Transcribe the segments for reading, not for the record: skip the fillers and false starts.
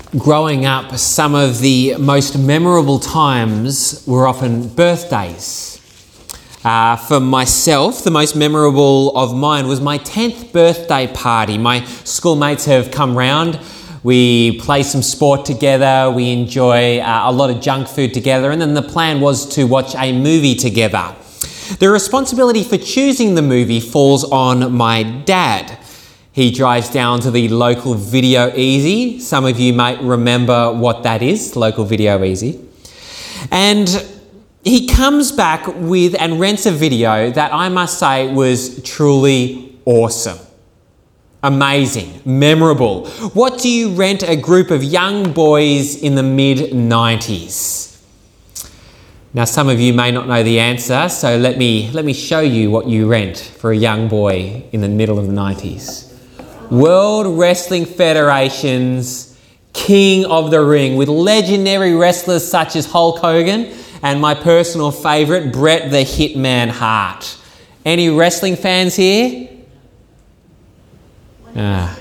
growing up, some of the most memorable times were often birthdays. For myself, the most memorable of mine was my 10th birthday party. My schoolmates have come round. We play some sport together. We enjoy a lot of junk food together. And then the plan was to watch a movie together. The responsibility for choosing the movie falls on my dad. He drives down to the local Video Easy. Some of you might remember what that is, local Video Easy. And he comes back with and rents a video that I must say was truly awesome. Amazing, memorable. What do you rent a group of young boys in the mid-90s? Now, some of you may not know the answer, so let me show you what you rent for a young boy in the middle of the 90s. World Wrestling Federation's King of the Ring, with legendary wrestlers such as Hulk Hogan and my personal favourite, Bret the Hitman Hart. Any wrestling fans here? Nah,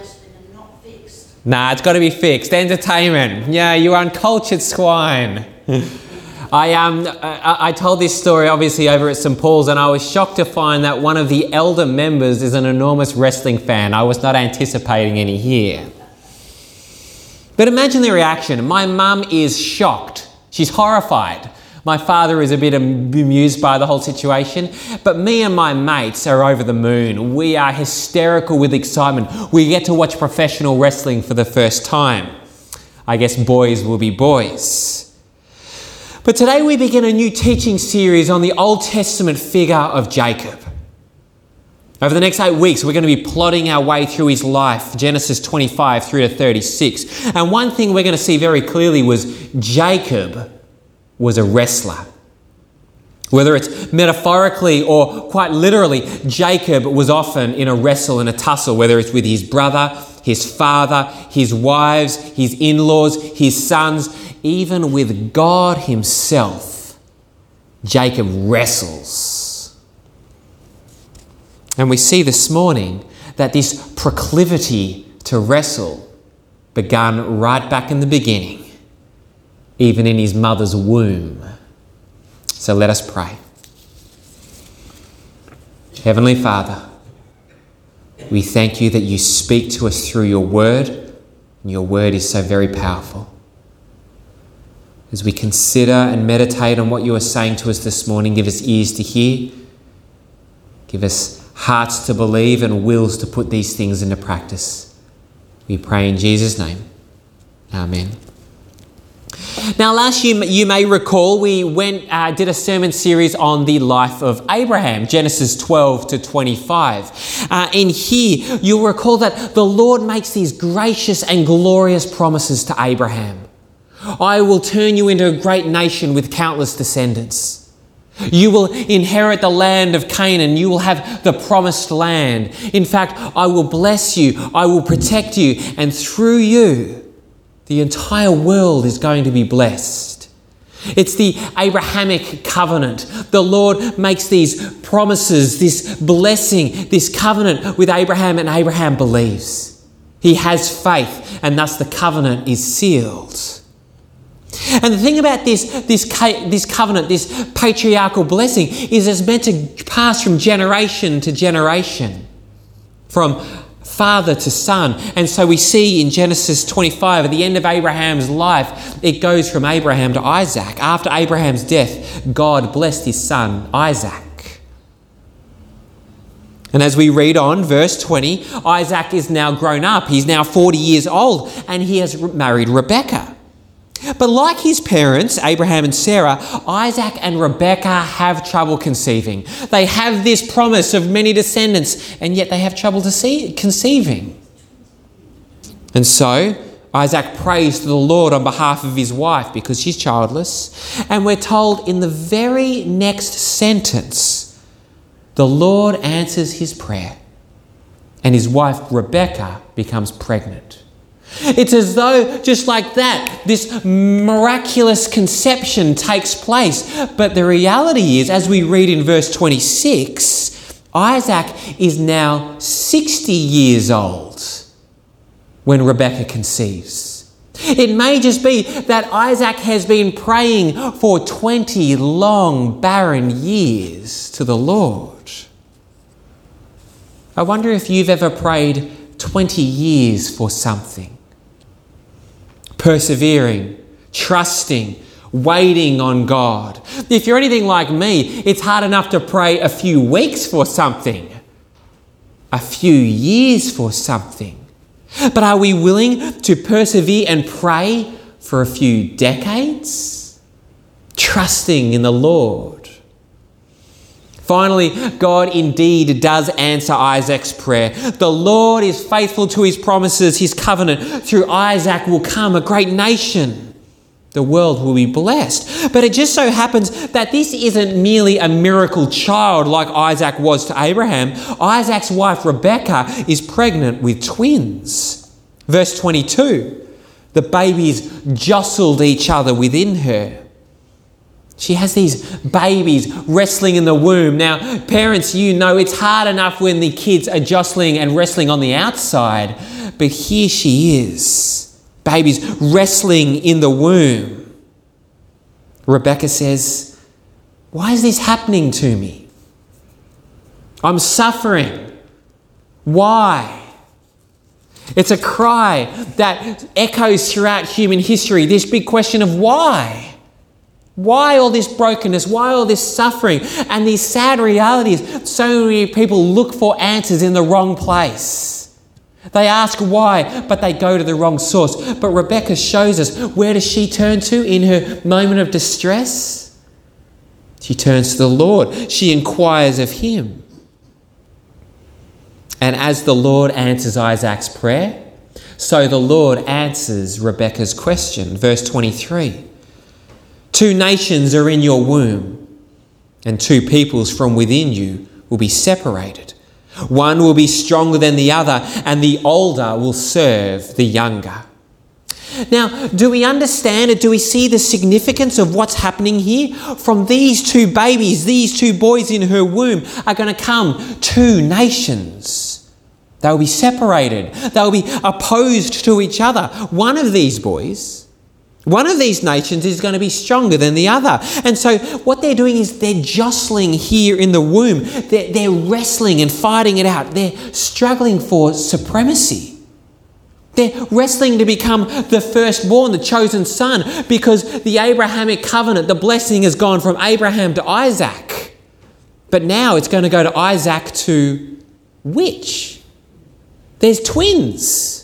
it's got to be fixed. Entertainment. Yeah, you uncultured swine. I told this story obviously over at St Paul's, and I was shocked to find that one of the elder members is an enormous wrestling fan. I was not anticipating any here. But imagine the reaction. My mum is shocked. She's horrified. My father is a bit amused by the whole situation. But me and my mates are over the moon. We are hysterical with excitement. We get to watch professional wrestling for the first time. I guess boys will be boys. But today we begin a new teaching series on the Old Testament figure of Jacob. Over the next 8 weeks, we're going to be plotting our way through his life, Genesis 25 through to 36. And one thing we're going to see very clearly was Jacob was a wrestler. Whether it's metaphorically or quite literally, Jacob was often in a wrestle and a tussle, whether it's with his brother, his father, his wives, his in-laws, his sons, even with God himself. Jacob wrestles. And we see this morning that this proclivity to wrestle began right back in the beginning, even in his mother's womb. So let us pray. Heavenly Father, we thank you that you speak to us through your word, and your word is so very powerful. As we consider and meditate on what you are saying to us this morning, give us ears to hear, give us hearts to believe and wills to put these things into practice. We pray in Jesus' name. Amen. Now, last year, you may recall, we did a sermon series on the life of Abraham, Genesis 12 to 25. In here, you'll recall that the Lord makes these gracious and glorious promises to Abraham. I will turn you into a great nation with countless descendants. You will inherit the land of Canaan. You will have the promised land. In fact, I will bless you. I will protect you. And through you, the entire world is going to be blessed. It's the Abrahamic covenant. The Lord makes these promises, this blessing, this covenant with Abraham, and Abraham believes. He has faith, and thus the covenant is sealed. And the thing about this covenant, this patriarchal blessing, is it's meant to pass from generation to generation, from father to son. And so we see in Genesis 25, at the end of Abraham's life, it goes from Abraham to Isaac. After Abraham's death, God blessed his son, Isaac. And as we read on, verse 20, Isaac is now grown up. He's now 40 years old, and he has married Rebekah. But like his parents, Abraham and Sarah, Isaac and Rebekah have trouble conceiving. They have this promise of many descendants, and yet they have trouble conceiving. And so Isaac prays to the Lord on behalf of his wife because she's childless. And we're told in the very next sentence, the Lord answers his prayer, and his wife Rebekah becomes pregnant. It's as though, just like that, this miraculous conception takes place. But the reality is, as we read in verse 26, Isaac is now 60 years old when Rebekah conceives. It may just be that Isaac has been praying for 20 long, barren years to the Lord. I wonder if you've ever prayed 20 years for something. Persevering, trusting, waiting on God. If you're anything like me, it's hard enough to pray a few weeks for something, a few years for something. But are we willing to persevere and pray for a few decades? Trusting in the Lord. Finally, God indeed does answer Isaac's prayer. The Lord is faithful to his promises, his covenant. Through Isaac will come a great nation. The world will be blessed. But it just so happens that this isn't merely a miracle child like Isaac was to Abraham. Isaac's wife Rebekah is pregnant with twins. Verse 22, the babies jostled each other within her. She has these babies wrestling in the womb. Now, parents, you know it's hard enough when the kids are jostling and wrestling on the outside. But here she is, babies wrestling in the womb. Rebekah says, "Why is this happening to me? I'm suffering. Why?" It's a cry that echoes throughout human history, this big question of why? Why all this brokenness? Why all this suffering? And the sad reality is so many people look for answers in the wrong place. They ask why, but they go to the wrong source. But Rebekah shows us, where does she turn to in her moment of distress? She turns to the Lord. She inquires of him. And as the Lord answers Isaac's prayer, so the Lord answers Rebekah's question. Verse 23. 2 nations are in your womb, and 2 peoples from within you will be separated. One will be stronger than the other, and the older will serve the younger. Now, do we understand it? Do we see the significance of what's happening here? From these 2 babies, these 2 boys in her womb are going to come 2 nations. They'll be separated. They'll be opposed to each other. One of these boys, one of these nations is going to be stronger than the other. And so what they're doing is they're jostling here in the womb. They're wrestling and fighting it out. They're struggling for supremacy. They're wrestling to become the firstborn, the chosen son, because the Abrahamic covenant, the blessing has gone from Abraham to Isaac. But now it's going to go to Isaac to which? There's twins.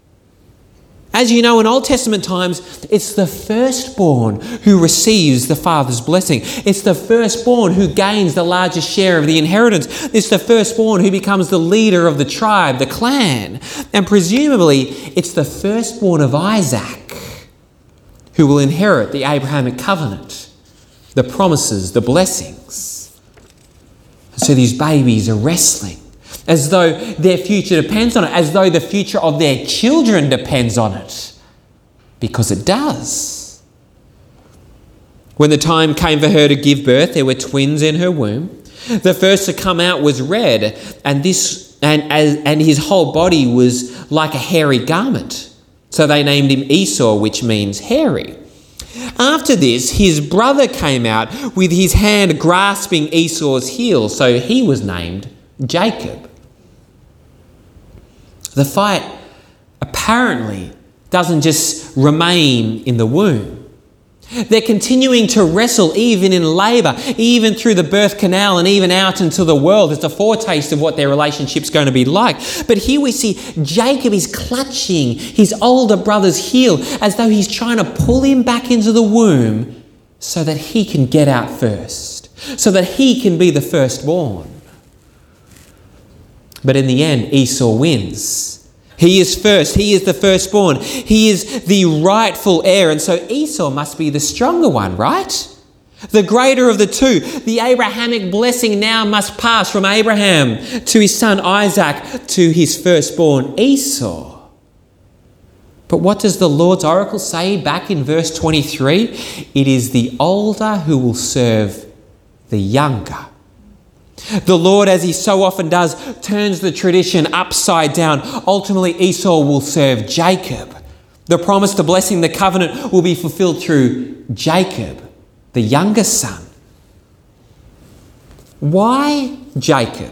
As you know, in Old Testament times, it's the firstborn who receives the father's blessing. It's the firstborn who gains the largest share of the inheritance. It's the firstborn who becomes the leader of the tribe, the clan. And presumably, it's the firstborn of Isaac who will inherit the Abrahamic covenant, the promises, the blessings. So these babies are wrestling, as though their future depends on it, as though the future of their children depends on it, because it does. When the time came for her to give birth, there were twins in her womb. The first to come out was red, and his whole body was like a hairy garment. So they named him Esau, which means hairy. After this, his brother came out with his hand grasping Esau's heel, so he was named Jacob. The fight apparently doesn't just remain in the womb. They're continuing to wrestle even in labour, even through the birth canal and even out into the world. It's a foretaste of what their relationship's going to be like. But here we see Jacob is clutching his older brother's heel as though he's trying to pull him back into the womb so that he can get out first, so that he can be the firstborn. But in the end, Esau wins. He is first. He is the firstborn. He is the rightful heir. And so Esau must be the stronger one, right? The greater of the 2. The Abrahamic blessing now must pass from Abraham to his son Isaac to his firstborn Esau. But what does the Lord's oracle say back in verse 23? It is the older who will serve the younger. The Lord, as he so often does, turns the tradition upside down. Ultimately, Esau will serve Jacob. The promise, the blessing, the covenant will be fulfilled through Jacob, the younger son. Why Jacob?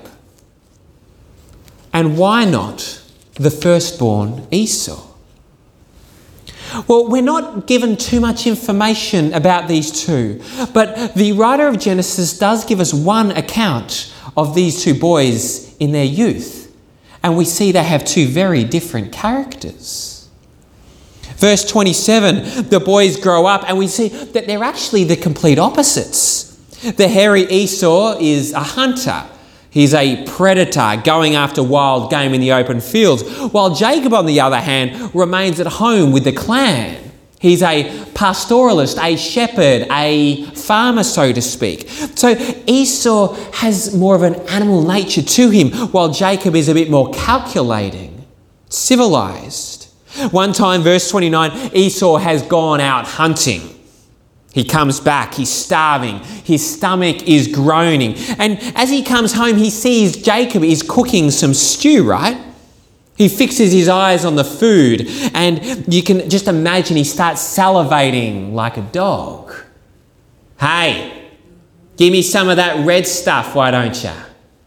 And why not the firstborn Esau? Well, we're not given too much information about these two, but the writer of Genesis does give us one account of these two boys in their youth, and we see they have two very different characters. Verse 27, the boys grow up and we see that they're actually the complete opposites. The hairy Esau is a hunter. He's a predator going after wild game in the open fields, while Jacob, on the other hand, remains at home with the clan. He's a pastoralist, a shepherd, a farmer, so to speak. So Esau has more of an animal nature to him, while Jacob is a bit more calculating, civilized. One time, verse 29, Esau has gone out hunting. He comes back, he's starving, his stomach is groaning. And as he comes home, he sees Jacob is cooking some stew, right? He fixes his eyes on the food, and you can just imagine he starts salivating like a dog. Hey, give me some of that red stuff, why don't you?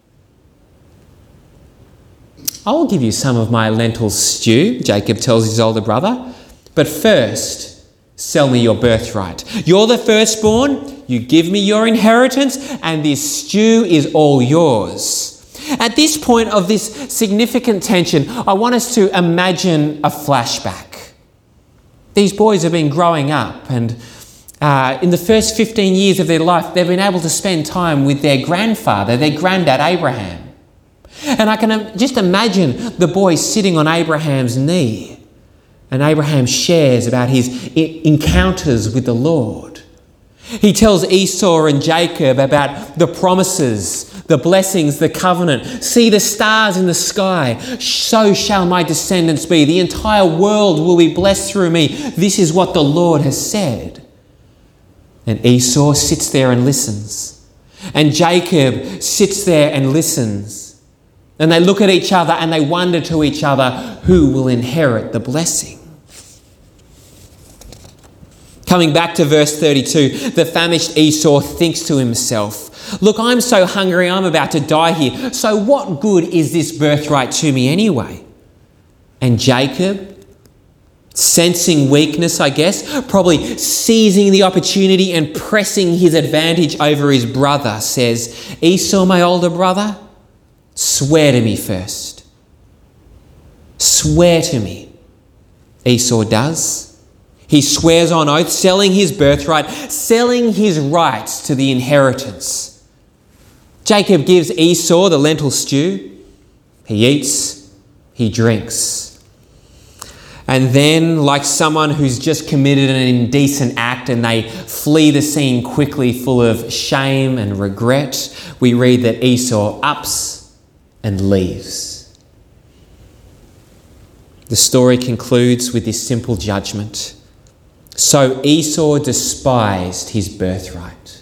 I will give you some of my lentil stew, Jacob tells his older brother. But first, sell me your birthright. You're the firstborn, you give me your inheritance, and this stew is all yours. At this point of this significant tension, I want us to imagine a flashback. These boys have been growing up, and in the first 15 years of their life, they've been able to spend time with their grandfather, their granddad Abraham. And I can just imagine the boy sitting on Abraham's knee, and Abraham shares about his encounters with the Lord. He tells Esau and Jacob about the promises, the blessings, the covenant. See the stars in the sky, so shall my descendants be. The entire world will be blessed through me. This is what the Lord has said. And Esau sits there and listens. And Jacob sits there and listens. And they look at each other and they wonder to each other, who will inherit the blessing? Coming back to verse 32, the famished Esau thinks to himself, look, I'm so hungry, I'm about to die here. So what good is this birthright to me anyway? And Jacob, sensing weakness, I guess, probably seizing the opportunity and pressing his advantage over his brother, says, Esau, my older brother, swear to me first. Swear to me. Esau does. He swears on oath, selling his birthright, selling his rights to the inheritance. Jacob gives Esau the lentil stew. He eats, he drinks. And then, like someone who's just committed an indecent act and they flee the scene quickly full of shame and regret, we read that Esau ups and leaves. The story concludes with this simple judgment. So Esau despised his birthright.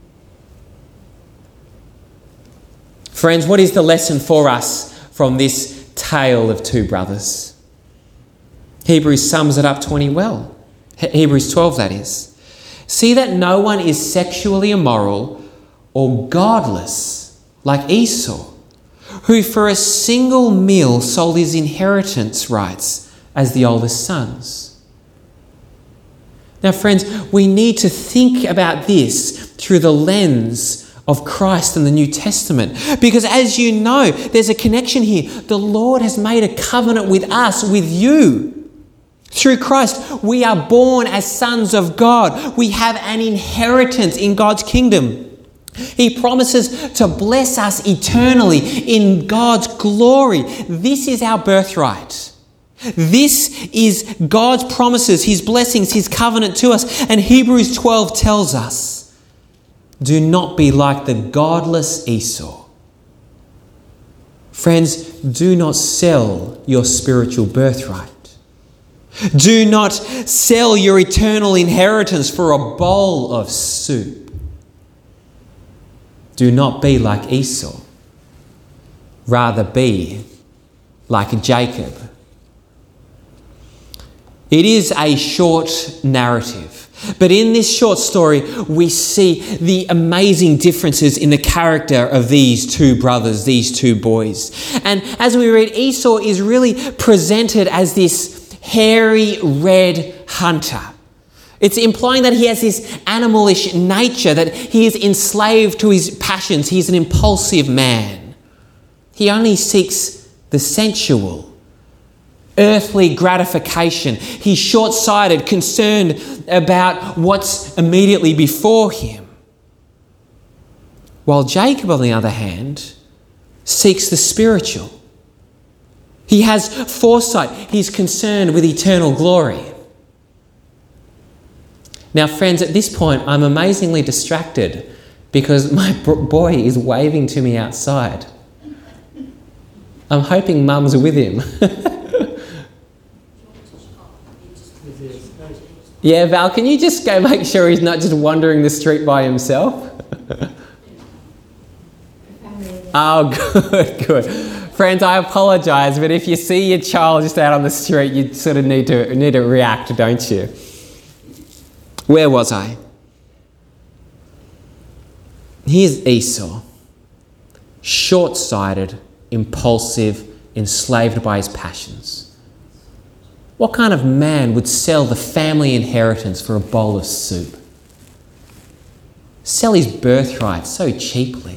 Friends, what is the lesson for us from this tale of two brothers? Hebrews sums it up well. Hebrews 12, that is. See that no one is sexually immoral or godless like Esau, who for a single meal sold his inheritance rights as the oldest sons. Now, friends, we need to think about this through the lens of Christ and the New Testament. Because as you know, there's a connection here. The Lord has made a covenant with us, with you. Through Christ, we are born as sons of God. We have an inheritance in God's kingdom. He promises to bless us eternally in God's glory. This is our birthright. This is God's promises, His blessings, His covenant to us. And Hebrews 12 tells us, do not be like the godless Esau. Friends, do not sell your spiritual birthright. Do not sell your eternal inheritance for a bowl of soup. Do not be like Esau. Rather be like Jacob. It is a short narrative, but in this short story, we see the amazing differences in the character of these two brothers, these two boys. And as we read, Esau is really presented as this hairy red hunter. It's implying that he has this animalish nature, that he is enslaved to his passions. He's an impulsive man. He only seeks the sensual, earthly gratification. He's short-sighted, concerned about what's immediately before him. While Jacob, on the other hand, seeks the spiritual. He has foresight. He's concerned with eternal glory. Now, friends, at this point, I'm amazingly distracted because my boy is waving to me outside. I'm hoping Mum's with him. Yeah, Val, can you just go make sure he's not just wandering the street by himself? Oh, good. Friends, I apologise, but if you see your child just out on the street, you sort of need to react, don't you? Where was I? Here's Esau, short-sighted, impulsive, enslaved by his passions. What kind of man would sell the family inheritance for a bowl of soup? Sell his birthright so cheaply.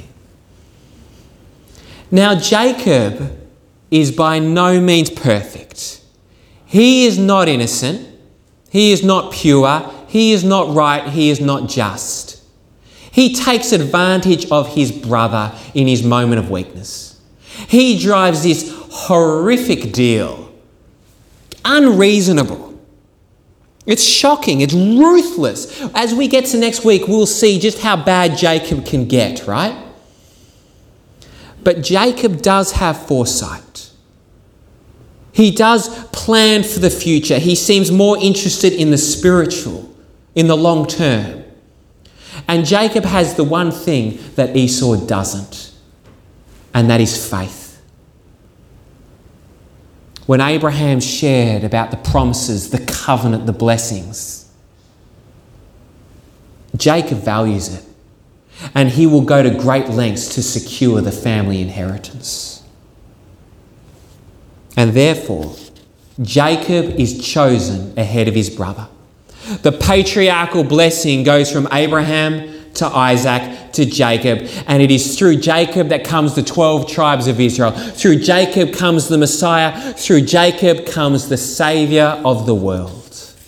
Now, Jacob is by no means perfect. He is not innocent. He is not pure. He is not right. He is not just. He takes advantage of his brother in his moment of weakness. He drives this horrific deal. Unreasonable. It's shocking. It's ruthless. As we get to next week, we'll see just how bad Jacob can get, right? But Jacob does have foresight. He does plan for the future. He seems more interested in the spiritual, in the long term. And Jacob has the one thing that Esau doesn't, and that is faith. When Abraham shared about the promises, the covenant, the blessings, Jacob values it, and he will go to great lengths to secure the family inheritance. And therefore, Jacob is chosen ahead of his brother. The patriarchal blessing goes from Abraham to Isaac to Jacob, and it is through Jacob that comes the 12 tribes of Israel. Through Jacob comes the Messiah. Through Jacob comes the Saviour of the world.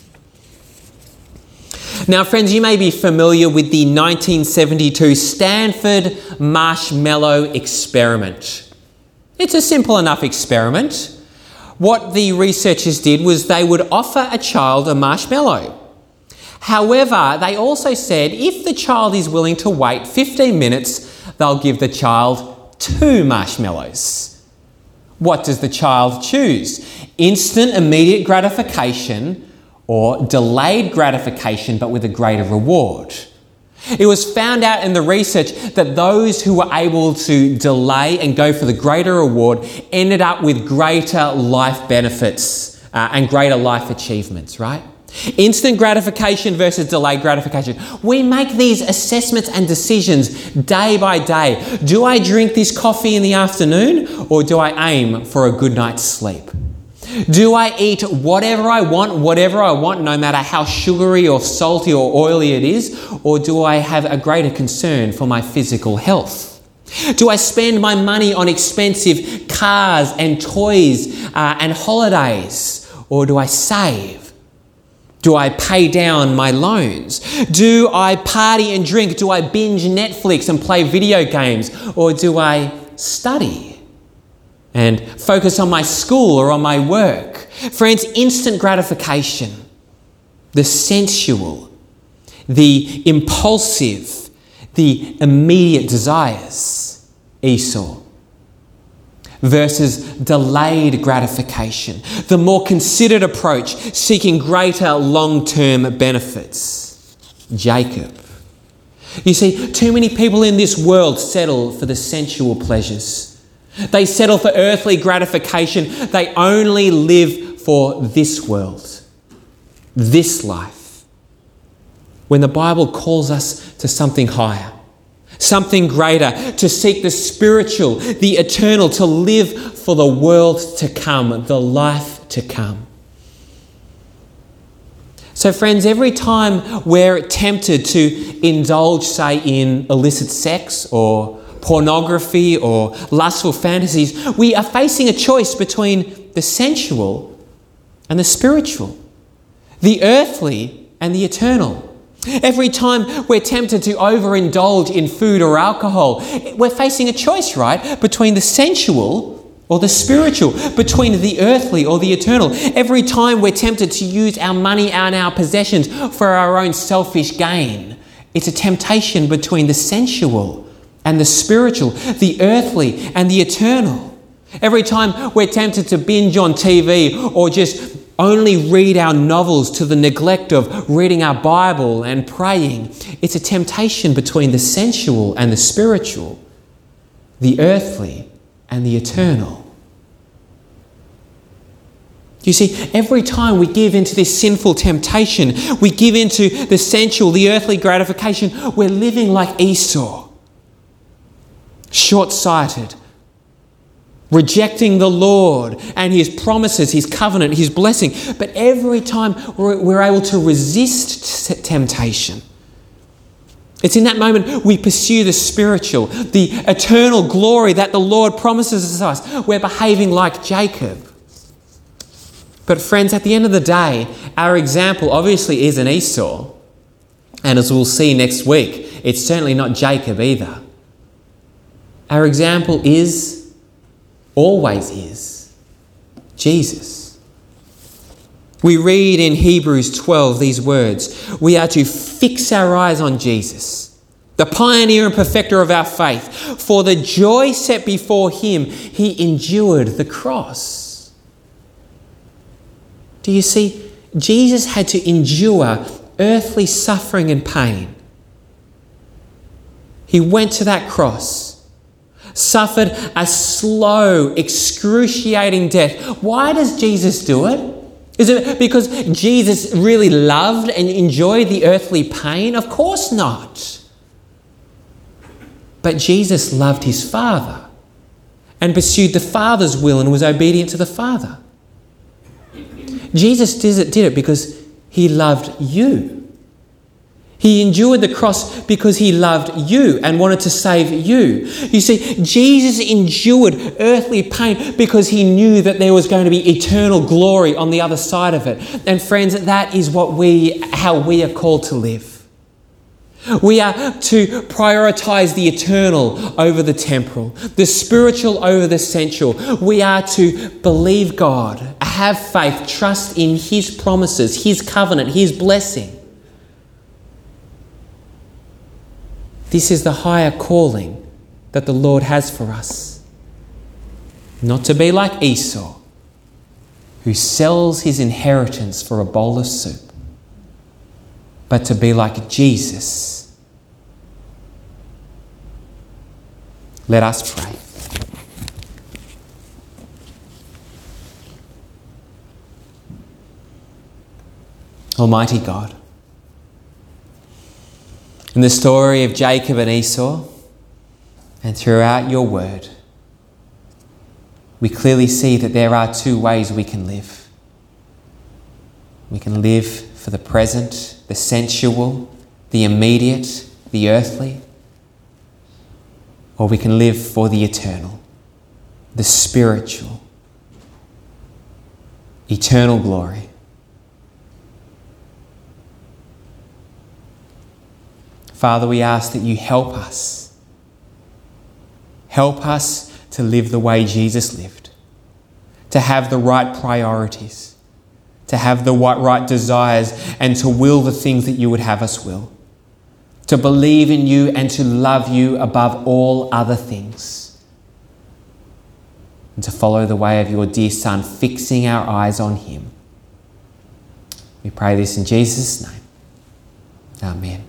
Now, friends, you may be familiar with the 1972 Stanford Marshmallow Experiment. It's a simple enough experiment. What the researchers did was they would offer a child a marshmallow. However, they also said if the child is willing to wait 15 minutes, they'll give the child 2 marshmallows. What does the child choose? Instant, immediate gratification or delayed gratification but with a greater reward? It was found out in the research that those who were able to delay and go for the greater reward ended up with greater life benefits and greater life achievements, right? Instant gratification versus delayed gratification. We make these assessments and decisions day by day. Do I drink this coffee in the afternoon, or do I aim for a good night's sleep? Do I eat whatever I want, no matter how sugary or salty or oily it is, or do I have a greater concern for my physical health? Do I spend my money on expensive cars and toys and holidays, or do I save? Do I pay down my loans? Do I party and drink? Do I binge Netflix and play video games? Or do I study and focus on my school or on my work? Friends, instant gratification, the sensual, the impulsive, the immediate desires, Esau, versus delayed gratification, the more considered approach, seeking greater long-term benefits, Jacob. You see, too many people in this world settle for the sensual pleasures. They settle for earthly gratification. They only live for this world. this life, when the Bible calls us to something higher, something greater, to seek the spiritual, the eternal, to live for the world to come, the life to come. So friends, every time we're tempted to indulge, say, in illicit sex or pornography or lustful fantasies, we are facing a choice between the sensual and the spiritual, the earthly and the eternal. Every time we're tempted to overindulge in food or alcohol, we're facing a choice, right, between the sensual or the spiritual, between the earthly or the eternal. Every time we're tempted to use our money and our possessions for our own selfish gain, it's a temptation between the sensual and the spiritual, the earthly and the eternal. Every time we're tempted to binge on TV or just only read our novels to the neglect of reading our Bible and praying, it's a temptation between the sensual and the spiritual, the earthly and the eternal. You see, every time we give into this sinful temptation, we give into the sensual, the earthly gratification, we're living like Esau, short-sighted, rejecting the Lord and His promises, His covenant, His blessing. But every time we're able to resist temptation, it's in that moment we pursue the spiritual, the eternal glory that the Lord promises us. We're behaving like Jacob. But friends, at the end of the day, our example obviously isn't Esau. And as we'll see next week, it's certainly not Jacob either. Our example always is Jesus. We read in Hebrews 12 these words: we are to fix our eyes on Jesus, the pioneer and perfecter of our faith. For the joy set before Him, He endured the cross. Do you see? Jesus had to endure earthly suffering and pain. He went to that cross, suffered a slow, excruciating death. Why does Jesus do it? Is it because Jesus really loved and enjoyed the earthly pain? Of course not. But Jesus loved His Father and pursued the Father's will and was obedient to the Father. Jesus did it because He loved you. He endured the cross because He loved you and wanted to save you. You see, Jesus endured earthly pain because He knew that there was going to be eternal glory on the other side of it. And friends, that is how we are called to live. We are to prioritise the eternal over the temporal, the spiritual over the sensual. We are to believe God, have faith, trust in His promises, His covenant, His blessing. This is the higher calling that the Lord has for us. Not to be like Esau, who sells his inheritance for a bowl of soup, but to be like Jesus. Let us pray. Almighty God, in the story of Jacob and Esau, and throughout your word, we clearly see that there are two ways we can live. We can live for the present, the sensual, the immediate, the earthly, or we can live for the eternal, the spiritual, eternal glory. Father, we ask that you help us. Help us to live the way Jesus lived, to have the right priorities, to have the right desires, and to will the things that you would have us will, to believe in you and to love you above all other things, and to follow the way of your dear Son, fixing our eyes on him. We pray this in Jesus' name. Amen.